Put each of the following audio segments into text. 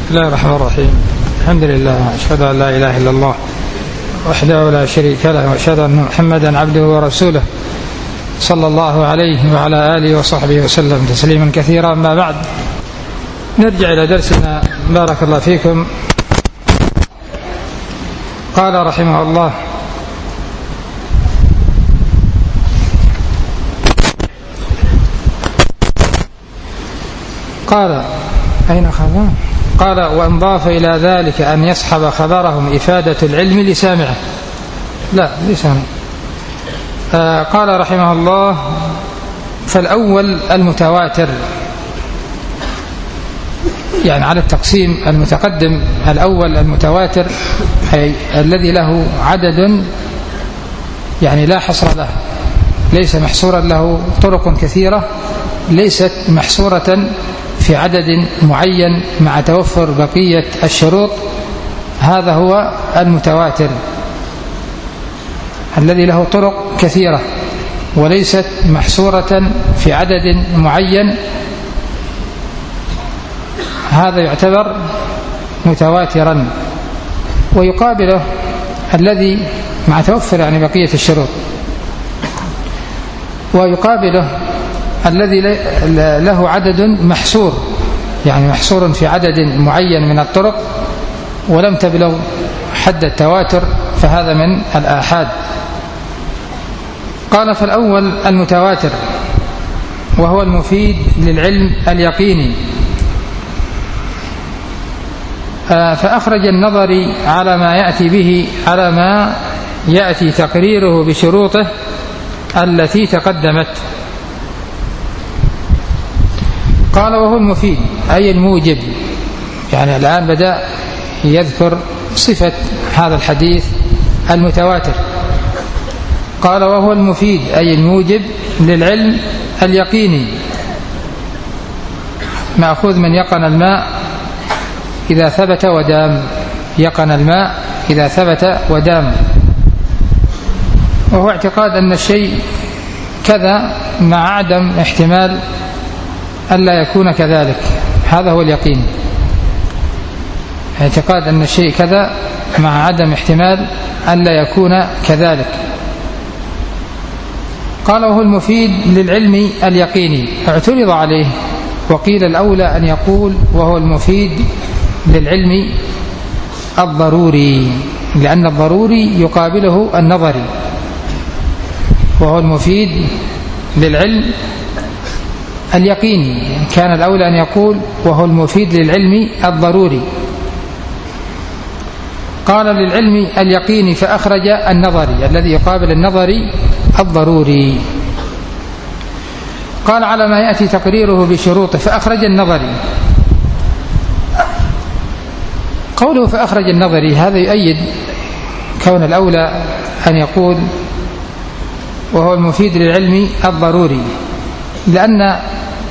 بسم الله الرحمن الرحيم. الحمد لله، أشهد أن لا إله إلا الله وحده لا شريك له، وأشهد أن محمدا عبده ورسوله صلى الله عليه وعلى آله وصحبه وسلم تسليما كثيرا. ما بعد، نرجع إلى درسنا بارك الله فيكم. قال رحمه الله: قال أين خبر؟ قال: وأن ضاف إلى ذلك أن يصحب خبرهم إفادة العلم لسامعه. لا لسامع. قال رحمه الله: فالأول المتواتر، يعني على التقسيم المتقدم. الأول المتواتر أي الذي له عدد يعني لا حصر له، ليس محصورا له طرق كثيرة، ليست محصورة في عدد معين مع توفر بقية الشروط. هذا هو المتواتر الذي له طرق كثيرة وليست محصورة في عدد معين، هذا يعتبر متواترا. ويقابله الذي مع توفر يعني بقية الشروط، ويقابله الذي له عدد محصور، يعني محصور في عدد معين من الطرق ولم تبلغ حد التواتر، فهذا من الآحاد. قال: فالأول المتواتر وهو المفيد للعلم اليقيني. فأخرج النظري على ما يأتي به، على ما يأتي تقريره بشروطه التي تقدمت. قال: وهو المفيد أي الموجب، يعني الآن بدأ يذكر صفة هذا الحديث المتواتر. قال: وهو المفيد أي الموجب للعلم اليقيني، مأخوذ من يقن الماء إذا ثبت ودام، يقن الماء إذا ثبت ودام، وهو اعتقاد أن الشيء كذا مع عدم احتمال ألا يكون كذلك. هذا هو اليقين، اعتقاد أن الشيء كذا مع عدم احتمال ألا يكون كذلك. قال: وهو المفيد للعلم اليقيني. اعترض عليه وقيل الأولى أن يقول وهو المفيد للعلم الضروري، لأن الضروري يقابله النظري، وهو المفيد للعلم اليقيني. كان الأولى أن يقول وهو المفيد للعلم الضروري. قال: للعلم اليقيني، فأخرج النظري الذي يقابل النظري الضروري. قال: على ما يأتي تقريره بشروطه، فأخرج النظري. قوله فأخرج النظري هذا يؤيد كون الأولى أن يقول وهو المفيد للعلم الضروري، لأن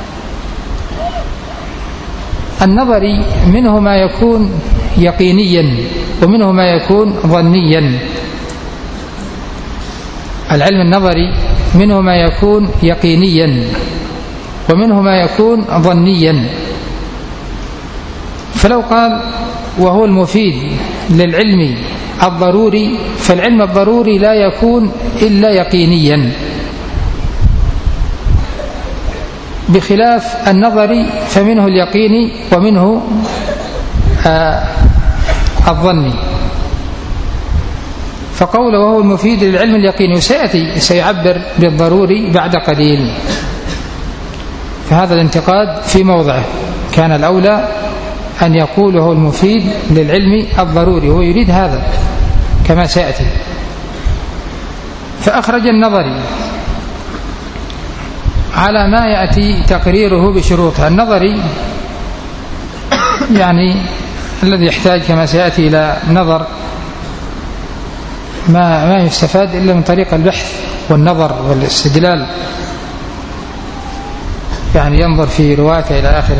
النظري منه ما يكون يقينيا ومنه ما يكون ظنيا. العلم النظري منه ما يكون يقينيا ومنه ما يكون ظنيا. فلو قال وهو المفيد للعلم الضروري، فالعلم الضروري لا يكون إلا يقينيا، بخلاف النظري فمنه اليقيني ومنه الظني. فقوله وهو المفيد للعلم اليقيني سيعبر بالضروري بعد قليل، فهذا الانتقاد في موضعه. كان الأولى أن يقول وهو المفيد للعلم الضروري، هو يريد هذا كما سيأتي. فأخرج النظري على ما يأتي تقريره بشروطها. النظري يعني الذي يحتاج كما سيأتي إلى نظر، ما يستفاد إلا من طريق البحث والنظر والاستدلال، يعني ينظر في رواته إلى آخره.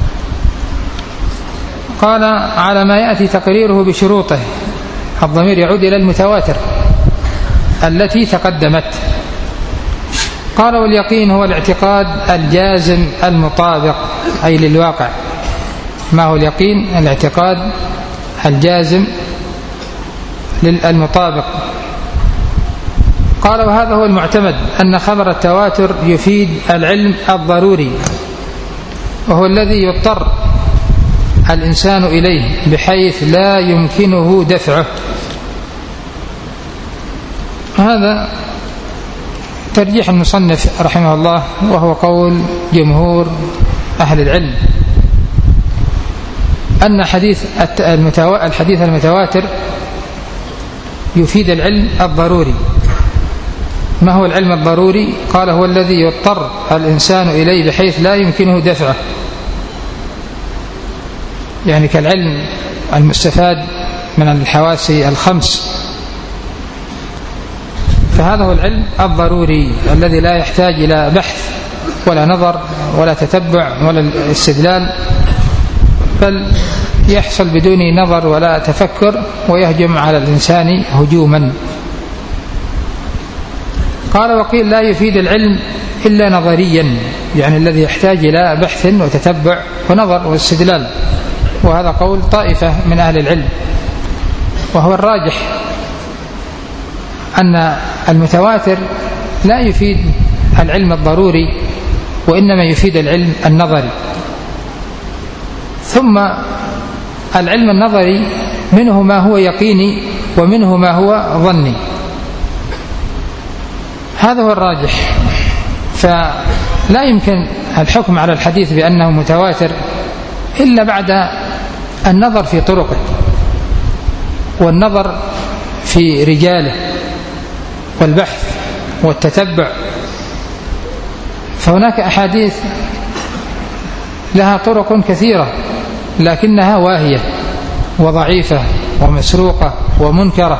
قال: على ما يأتي تقريره بشروطه، الضمير يعود إلى المتواتر التي تقدمت. قال: واليقين هو الاعتقاد الجازم المطابق أي للواقع، ما هو اليقين؟ الاعتقاد الجازم المطابق. قال وهذا هو المعتمد أن خبر التواتر يفيد العلم الضروري، وهو الذي يضطر الإنسان إليه بحيث لا يمكنه دفعه. هذا ترجيح المصنف رحمه الله، وهو قول جمهور أهل العلم، أن الحديث المتواتر يفيد العلم الضروري. ما هو العلم الضروري؟ قال هو الذي يضطر الإنسان إليه بحيث لا يمكنه دفعه، يعني كالعلم المستفاد من الحواس الخمس، فهذا هو العلم الضروري الذي لا يحتاج إلى بحث ولا نظر ولا تتبع ولا استدلال، بل يحصل بدون نظر ولا تفكر ويهجم على الإنسان هجوما. قال وقيل لا يفيد العلم إلا نظريا، يعني الذي يحتاج إلى بحث وتتبع ونظر واستدلال، وهذا قول طائفة من أهل العلم. وهو الراجح أن المتواتر لا يفيد العلم الضروري، وإنما يفيد العلم النظري. ثم العلم النظري منه ما هو يقيني ومنه ما هو ظني، هذا هو الراجح. فلا يمكن الحكم على الحديث بأنه متواتر إلا بعد النظر في طرقه والنظر في رجاله والبحث والتتبع. فهناك أحاديث لها طرق كثيرة لكنها واهية وضعيفة ومسروقة ومنكرة،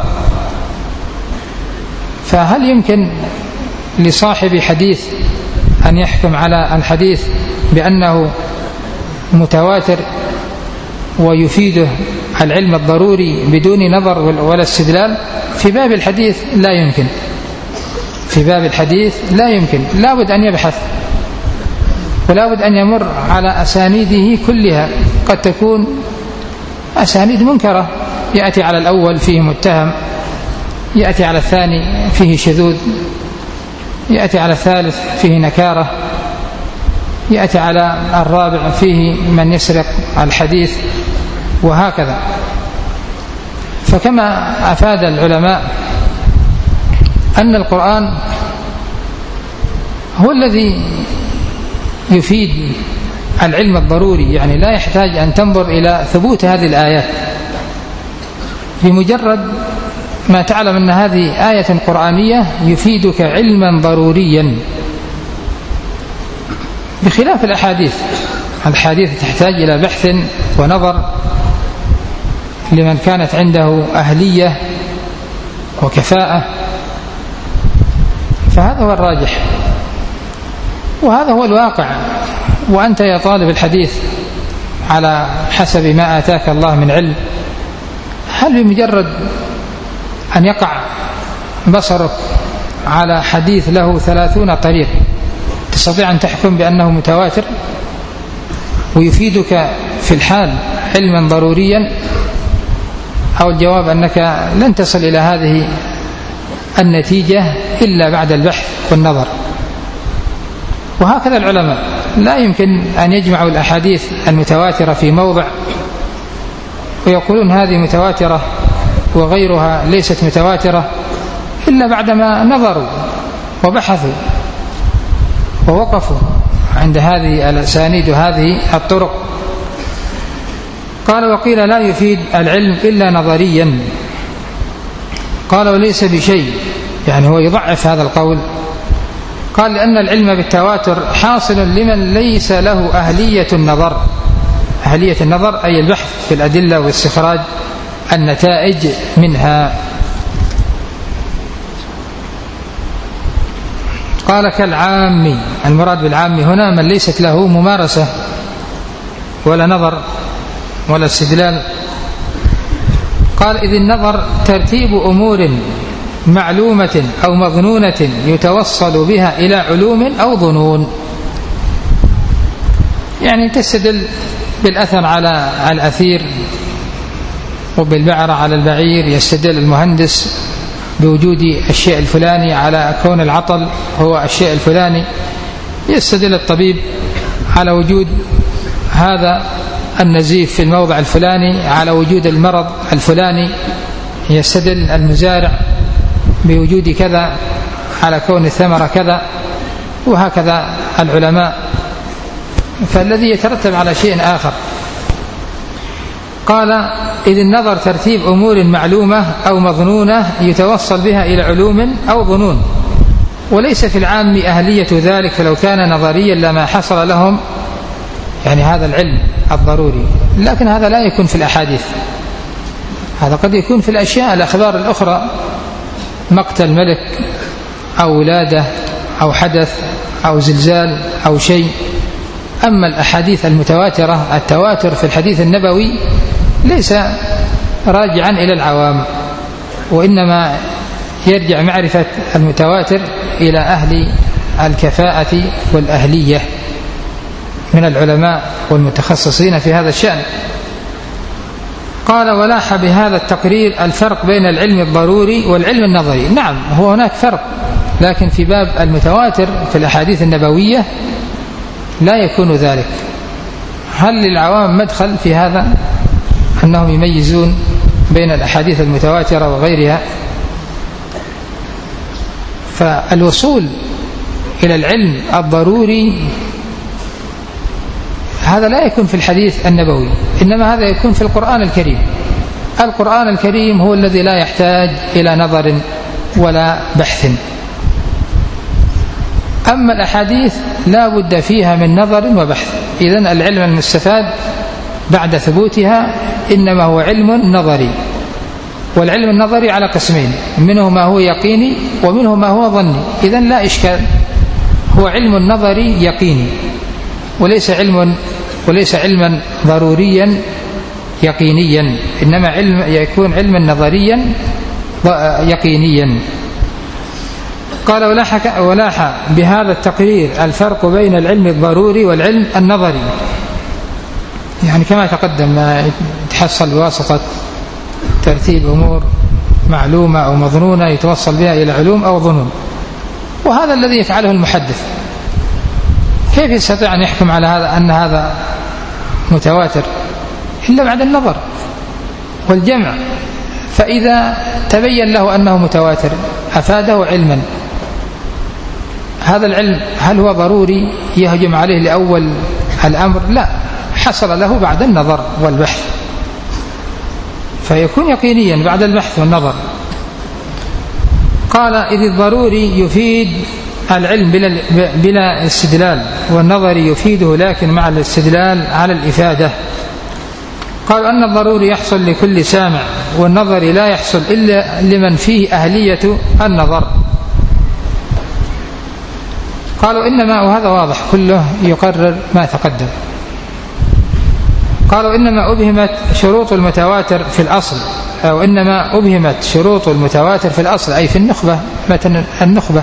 فهل يمكن لصاحب حديث أن يحكم على الحديث بأنه متواتر ويفيده العلم الضروري بدون نظر ولا استدلال؟ في باب الحديث لا يمكن، في باب الحديث لا يمكن، لا بد أن يبحث ولا بد أن يمر على أسانيده كلها. قد تكون أسانيد منكرة، يأتي على الأول فيه متهم، يأتي على الثاني فيه شذوذ، يأتي على الثالث فيه نكارة، يأتي على الرابع فيه من يسرق الحديث، وهكذا. فكما أفاد العلماء أن القرآن هو الذي يفيد العلم الضروري، يعني لا يحتاج أن تنظر إلى ثبوت هذه الآيات، بمجرد ما تعلم أن هذه آية قرآنية يفيدك علما ضروريا، بخلاف الحديث تحتاج إلى بحث ونظر لمن كانت عنده أهلية وكفاءة. فهذا هو الراجح وهذا هو الواقع. وأنت يا طالب الحديث على حسب ما آتاك الله من علم، هل بمجرد أن يقع بصرك على حديث له 30 طريق تستطيع أن تحكم بأنه متواتر ويفيدك في الحال علما ضروريا؟ أو الجواب أنك لن تصل إلى هذه النتيجة إلا بعد البحث والنظر. وهكذا العلماء لا يمكن أن يجمعوا الأحاديث المتواترة في موضع ويقولون هذه متواترة وغيرها ليست متواترة إلا بعدما نظروا وبحثوا ووقفوا عند هذه الأسانيد وهذه الطرق. قال وقيل لا يفيد العلم إلا نظريا. قال وليس بشيء، يعني هو يضعف هذا القول. قال لأن العلم بالتواتر حاصل لمن ليس له أهلية النظر. أهلية النظر أي البحث في الأدلة واستخراج النتائج منها. قال كالعام، المراد بالعام هنا من ليست له ممارسة ولا نظر ولا استدلال. قال إذ النظر ترتيب أمور معلومة أو مظنونة يتوصل بها إلى علوم أو ظنون، يعني تستدل بالأثر على الأثير وبالبعرة على البعير، يستدل المهندس بوجود الشيء الفلاني على كون العطل هو الشيء الفلاني، يستدل الطبيب على وجود هذا النزيف في الموضع الفلاني على وجود المرض الفلاني، يستدل المزارع بوجود كذا على كون الثمرة كذا، وهكذا العلماء. فالذي يترتب على شيء آخر. قال: إذ النظر ترتيب أمور معلومة أو مظنونة يتوصل بها إلى علوم أو ظنون، وليس في العام أهلية ذلك، فلو كان نظريا لما حصل لهم يعني هذا العلم الضروري. لكن هذا لا يكون في الأحاديث، هذا قد يكون في الأشياء الأخبار الأخرى، مقتل ملك أو ولادة أو حدث أو زلزال أو شيء. أما الأحاديث المتواترة، التواتر في الحديث النبوي ليس راجعا إلى العوام، وإنما يرجع معرفة المتواتر إلى أهل الكفاءة والأهلية من العلماء والمتخصصين في هذا الشأن. قال: ولاح بهذا التقرير الفرق بين العلم الضروري والعلم النظري. نعم، هو هناك فرق، لكن في باب المتواتر في الأحاديث النبوية لا يكون ذلك. هل للعوام مدخل في هذا أنهم يميزون بين الأحاديث المتواترة وغيرها؟ فالوصول إلى العلم الضروري هذا لا يكون في الحديث النبوي، إنما هذا يكون في القرآن الكريم. القرآن الكريم هو الذي لا يحتاج إلى نظر ولا بحث. أما الأحاديث لا بد فيها من نظر وبحث. إذن العلم المستفاد بعد ثبوتها إنما هو علم نظري، والعلم النظري على قسمين، منه ما هو يقيني ومنه ما هو ظني. إذن لا إشكال، هو علم نظري يقيني، وليس علما ضروريا يقينيا، إنما يكون علما نظريا يقينيا. قال: ولاح بهذا التقرير الفرق بين العلم الضروري والعلم النظري، يعني كما تقدم ما يتحصل بواسطة ترتيب أمور معلومة أو مظنونة يتوصل بها إلى علوم أو ظنون، وهذا الذي يفعله المحدث. كيف يستطيع أن يحكم على هذا أن هذا متواتر إلا بعد النظر والجمع؟ فإذا تبين له أنه متواتر أفاده علما. هذا العلم هل هو ضروري يهجم عليه لأول الأمر؟ لا، حصل له بعد النظر والبحث، فيكون يقينيا بعد البحث والنظر. قال: إذ الضروري يفيد العلم بلا استدلال، والنظر يفيده لكن مع الاستدلال على الإفادة. قال: أن الضروري يحصل لكل سامع، والنظر لا يحصل إلا لمن فيه أهلية النظر. قالوا إنما، وهذا واضح كله يقرر ما تقدم، قالوا إنما أبهمت شروط المتواتر في الأصل، أو إنما أبهمت شروط المتواتر في الأصل، أي في النخبة، متن النخبة،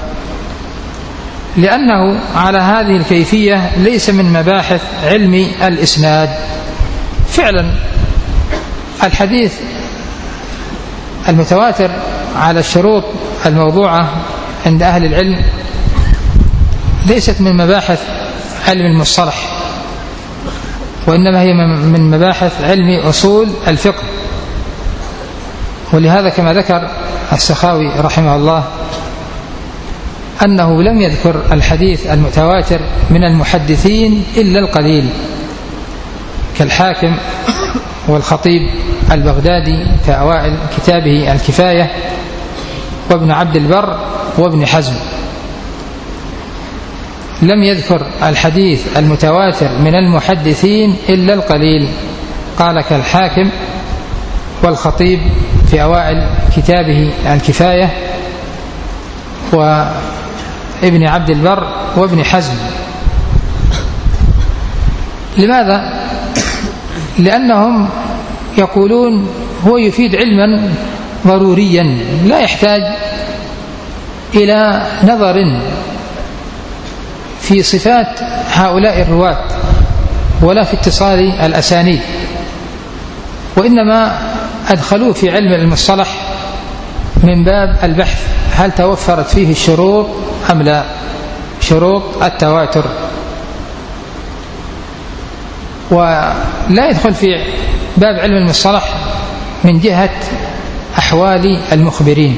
لأنه على هذه الكيفية ليس من مباحث علم الإسناد. فعلا الحديث المتواتر على الشروط الموضوعة عند أهل العلم ليست من مباحث علم المصطلح، وإنما هي من مباحث علم أصول الفقه. ولهذا كما ذكر السخاوي رحمه الله أنه لم يذكر الحديث المتواتر من المحدثين إلا القليل، كالحاكم والخطيب البغدادي في أوائل كتابه الكفاية، وابن عبد البر وابن حزم. لم يذكر الحديث المتواتر من المحدثين إلا القليل، قال كالحاكم والخطيب في أوائل كتابه الكفاية، وابن عبد البر وابن حزم. لماذا؟ لأنهم يقولون هو يفيد علما ضروريا لا يحتاج إلى نظر في صفات هؤلاء الرواة ولا في اتصال الأسانيد، وإنما أدخلوه في علم المصطلح من باب البحث هل توفرت فيه الشروط أم لا، شروط التواتر، ولا يدخل في باب علم المصطلح من جهة أحوال المخبرين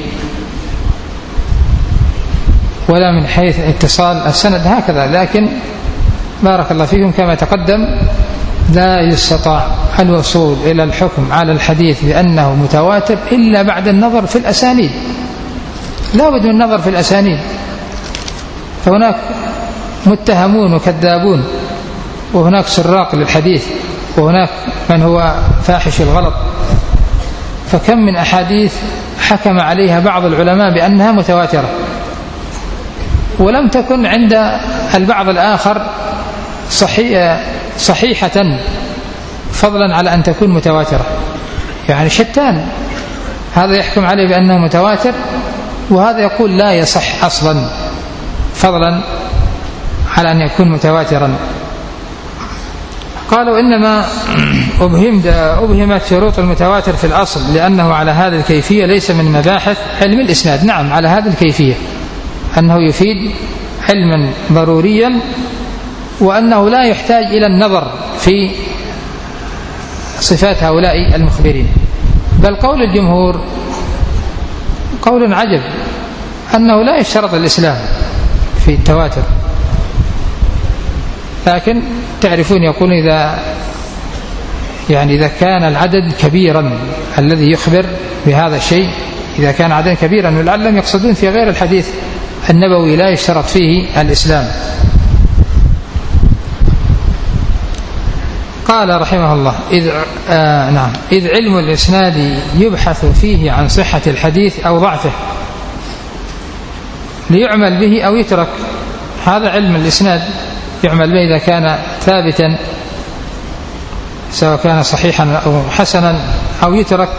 ولا من حيث اتصال السند هكذا. لكن بارك الله فيكم كما تقدم لا يستطاع الوصول إلى الحكم على الحديث بأنه متواتر إلا بعد النظر في الأسانيد، لا بد من النظر في الأسانيد، فهناك متهمون وكذابون، وهناك سراق للحديث، وهناك من هو فاحش الغلط، فكم من أحاديث حكم عليها بعض العلماء بأنها متواترة ولم تكن عند البعض الآخر صحيحة فضلا على أن تكون متواترة، يعني شتان، هذا يحكم عليه بأنه متواتر وهذا يقول لا يصح أصلا فضلا على أن يكون متواترا. قالوا إنما أبهمت شروط المتواتر في الأصل لأنه على هذه الكيفية ليس من مباحث علم الإسناد. نعم، على هذه الكيفية أنه يفيد علما ضروريا، وأنه لا يحتاج إلى النظر في صفات هؤلاء المخبرين. بل قول الجمهور قول عجب، أنه لا يشترط الإسلام في التواتر، لكن تعرفون يقول إذا كان العدد كبيرا الذي يخبر بهذا الشيء، إذا كان عددا كبيرا، ولعلهم يقصدون في غير الحديث النبوي لا يشترط فيه الإسلام. قال رحمه الله إذ علم الإسناد يبحث فيه عن صحة الحديث أو ضعفه ليعمل به أو يترك. هذا علم الإسناد يعمل به إذا كان ثابتا سواء كان صحيحا أو حسنا، أو يترك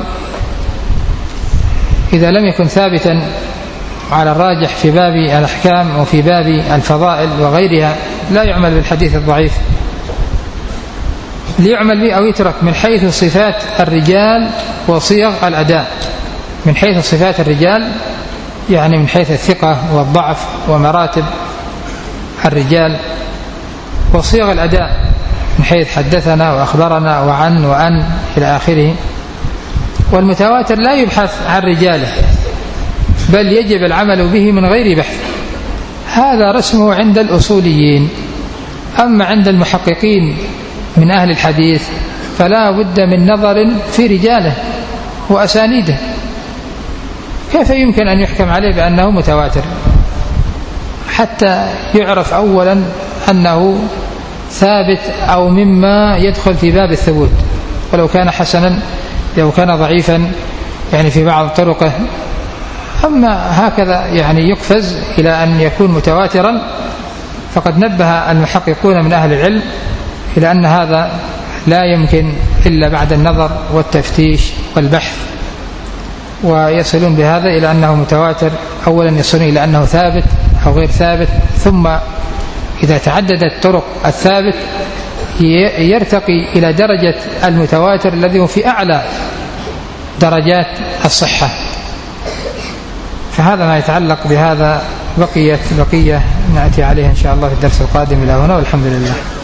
إذا لم يكن ثابتا على الراجح في باب الأحكام وفي باب الفضائل وغيرها، لا يعمل بالحديث الضعيف. ليعمل به أو يترك من حيث صفات الرجال وصيغ الأداء. من حيث صفات الرجال يعني من حيث الثقة والضعف ومراتب الرجال، وصيغ الأداء من حيث حدثنا وأخبرنا وعن وأن إلى آخره. والمتواتر لا يبحث عن رجاله، بل يجب العمل به من غير بحث. هذا رسمه عند الأصوليين. أما عند المحققين من أهل الحديث فلا بد من نظر في رجاله وأسانيده. كيف يمكن أن يحكم عليه بأنه متواتر حتى يعرف أولا أنه ثابت أو مما يدخل في باب الثبوت، ولو كان حسنا لو كان ضعيفا يعني في بعض طرقه. أما هكذا يعني يقفز إلى أن يكون متواترا، فقد نبه المحققون من أهل العلم إلى أن هذا لا يمكن إلا بعد النظر والتفتيش والبحث، ويصلون بهذا إلى أنه متواتر. أولا يصلون إلى أنه ثابت أو غير ثابت، ثم إذا تعددت طرق الثابت يرتقي إلى درجة المتواتر الذي هو في أعلى درجات الصحة. فهذا ما يتعلق بهذا. بقية نأتي عليه إن شاء الله في الدرس القادم. إلى هنا والحمد لله.